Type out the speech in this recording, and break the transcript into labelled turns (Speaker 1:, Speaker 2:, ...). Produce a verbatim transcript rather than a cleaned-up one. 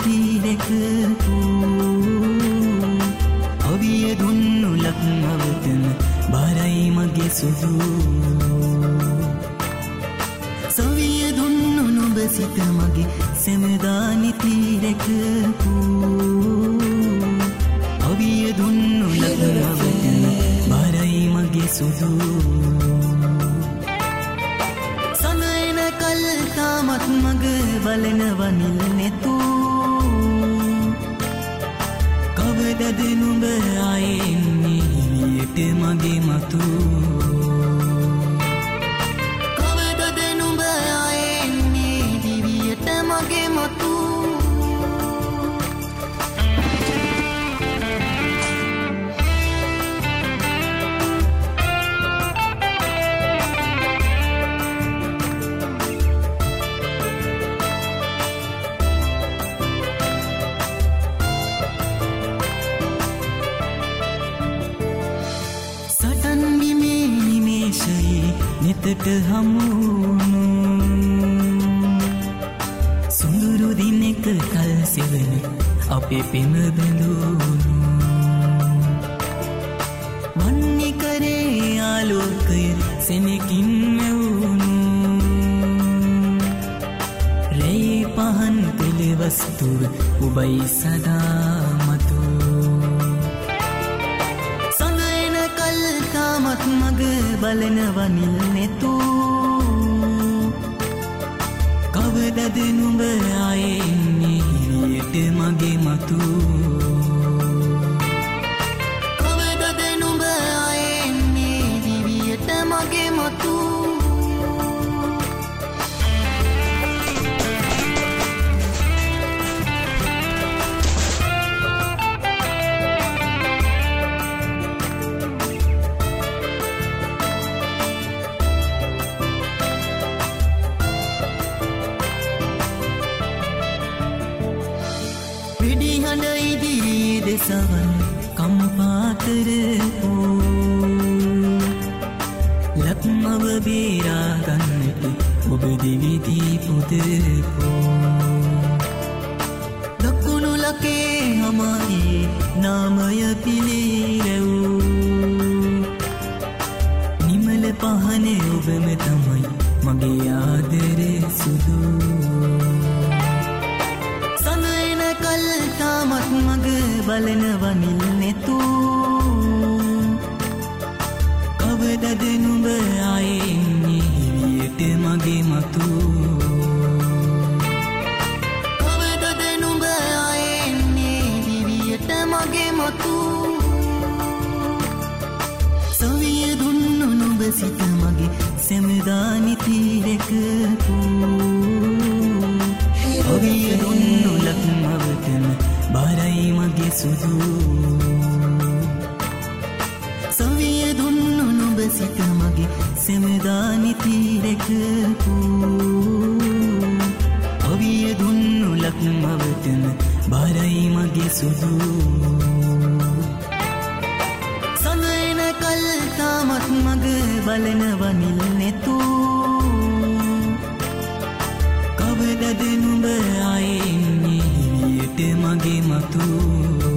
Speaker 1: තීරකපු අවිය දුන්නු ලක්මවතන බරයි මගේ සුදු සවිය දුන්නු නුඹ සිත මගේ සෙමදානි තීරකපු අවිය දුන්නු ලක්මවතන බරයි මගේ සුදු සනයන කල් තාමත් මග බලනවනිල් නෙතු කවදද නුඹ ආයෙන්නේ හිවියට මගේ මතු කවදද නුඹ ආයෙන්නේ හිවියට මගේ මතු නෙතට හමුුණු සුඳුරු දිනෙක කල් සෙවන අපේ පෙම බැඳුණු වන්නි කරේ ආලෝකය සෙනකින් මැවුණු රැයි පහන් පෙළ වස්තුව ඔබයි සදා මතු තාමත් මග බලනවනිල් නෙතු කවදද නුඹ ආයෙන්නේ හිවියට මගේ මතු කවදද නුඹ ආයෙන්නේ හිවියට මගේ මතු පිඩිහඬ ඉදිරියේ දෙසවන් කම්පා කරපෝ ලක්මව බේරා ගන්නට ඔබ දිවිදී පුදපෝ දකුණු ලකේ හමාගේ නාමය පිළිරැවූ නිමල පහනේ ඔබම තමයි මගේ ආදරේ සුදු කල් තාමත් මග බලනවනිල් නෙතු කවදද නුඹ ආයෙන්නේ හිවියට මගේ මතු කවදද නුඹ ආයෙන්නේ හිවියට මගේ මතු සවිය දුන්නු නුඹ සිත මගේ සෙමදානි තීරකපු අවිය දුන්නු ලක්මවතන බරයි මගේ සුදු සවිය දුන්නු නුඹ සිත මගේ සෙමදානි තීරකපු අවිය දුන්නු ලක්මවතන බරයි මගේ සුදු සනයන කල් තාමත් මග බලනවනිල් නෙතු කවදද නුඹ ආයෙන්නේ හිවියට මගේ මතු